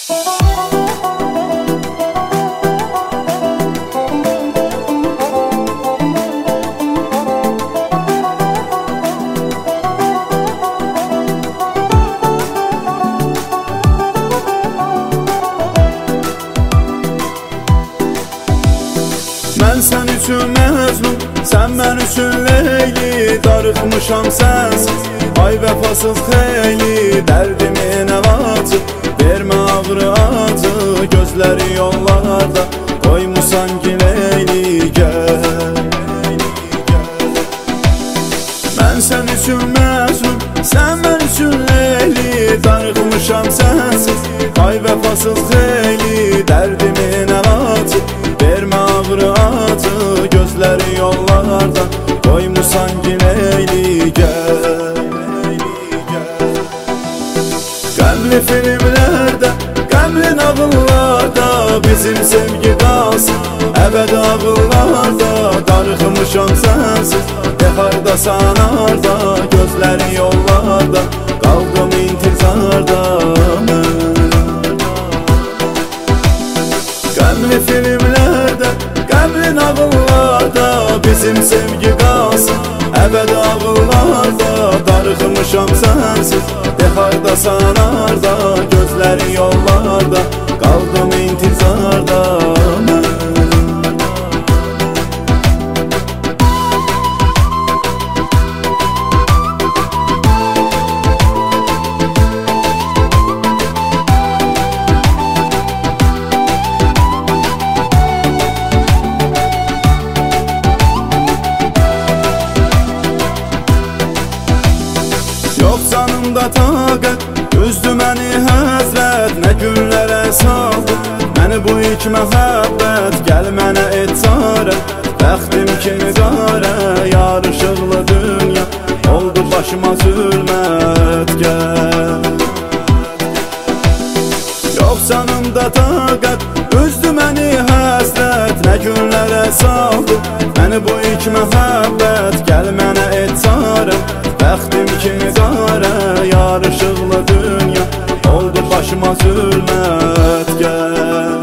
Mən sən üçün məzlum, sən mən üçün leyli. Darıxmışam sənsiz, ay vəfasız xeyli. Dərdimin əvacı, vermə ağrı acı. Gözləri yollarda, qoymusan gileyli. Gəl, mən sən üçün məzlum, sən mən üçün leyli. Darıxmışam sənsiz, ay vəfasız xeyli. Dərdimin əvacı, vermə ağrı acı. Gözləri yollarda, qoymusan gileyli. Gəl, qəmli filmlərdə, qəmli nağıllarda bizim sevgi qalsın əbəd ağıllarda. Darıxmışam sənsiz, hardasan harda. Gözləri yollarda, qaldım intizarda. Qəmli filmlərdə, qəmli nağıllarda bizim sevgi qalsın əbəd ağıllarda. Darıxmışam sənsiz, hardasan harda. Gözləri yollarda, qaldım intizarda. Yox canımda taqət, üzdü məni həzrət. Nə günlərə saldı məni bu ilk məhəbbət. Gəl mənə et çarə, bəxtim kimi qarə. Yarışıqlı dünya oldu başıma zülmət. Gəl, yox canımda taqət, üzdü məni həsrət. Nə günlərə saldı məni bu ilk məhəbbət. Gəl mənə et çarə, bəxtim kimi qarə. Yarışıqlı dünya oldu başıma zülmət. Gəl,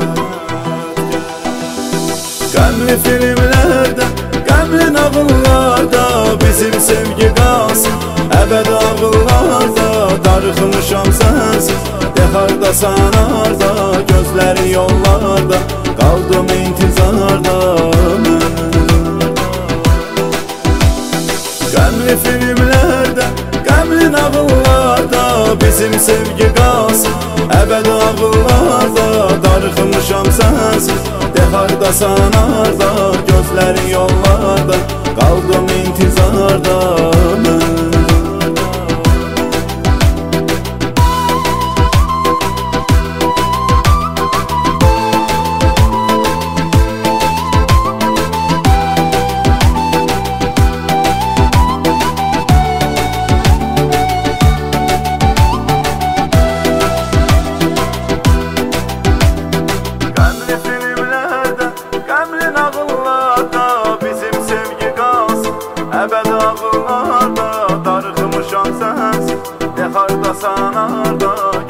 qəmli filmlərdə, qəmli nağıllarda bizim sevgi qalsın əbəd ağıllarda. Darıxmışam sənsiz, hardasan harda. Gözləri yollarda, qaldım intizarda. Qəmli filmlərdə, qəmli nağıllarda bizim sevgi qalsın əbəd ağıllarda. Darıxmışam sənsiz, hardasan harda. Gözləri yollarda, qaldım intizarda. Əbəd ağıllarda, darıxmışam sənsiz, hardasan harda.